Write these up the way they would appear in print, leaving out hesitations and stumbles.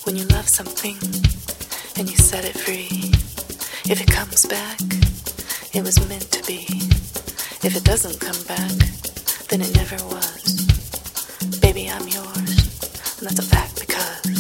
When you love something and you set it free, if it comes back, it was meant to be. If it doesn't come back, then it never was. Baby, I'm yours, and that's a fact because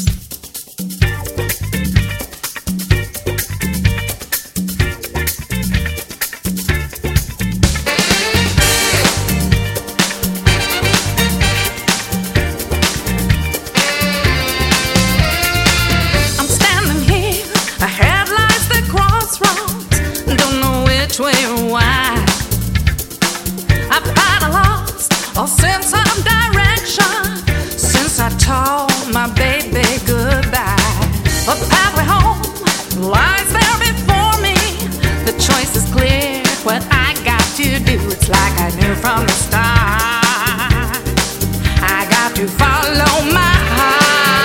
way or why. I've had a lost or sense of direction since I told my baby goodbye. But the pathway home lies there before me. The choice is clear. What I got to do, it's like I knew from the start. I got to follow my heart.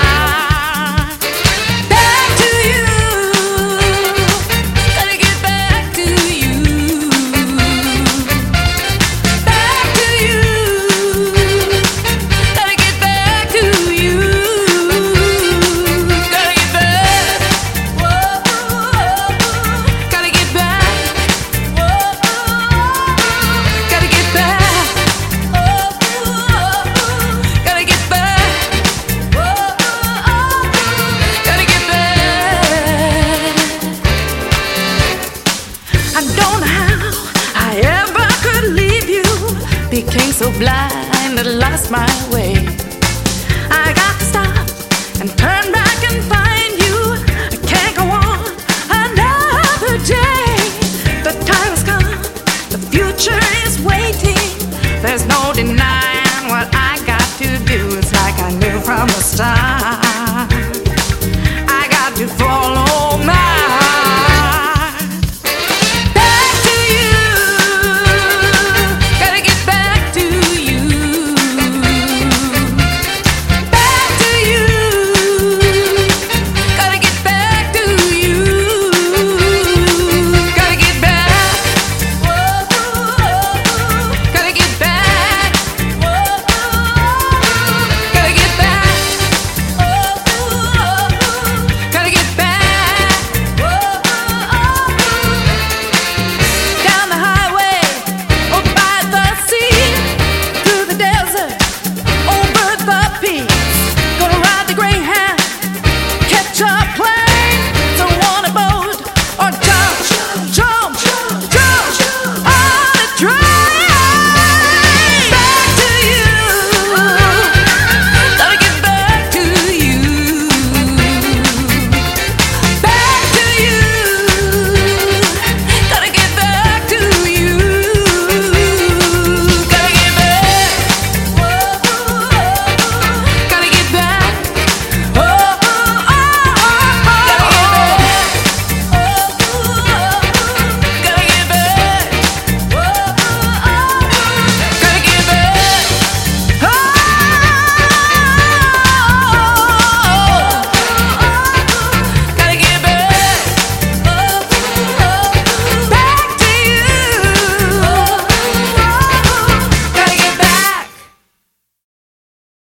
Became so blind that I lost my way. I got to stop and turn back and find you. I can't go on another day. The time has come, the future is waiting. There's no denying.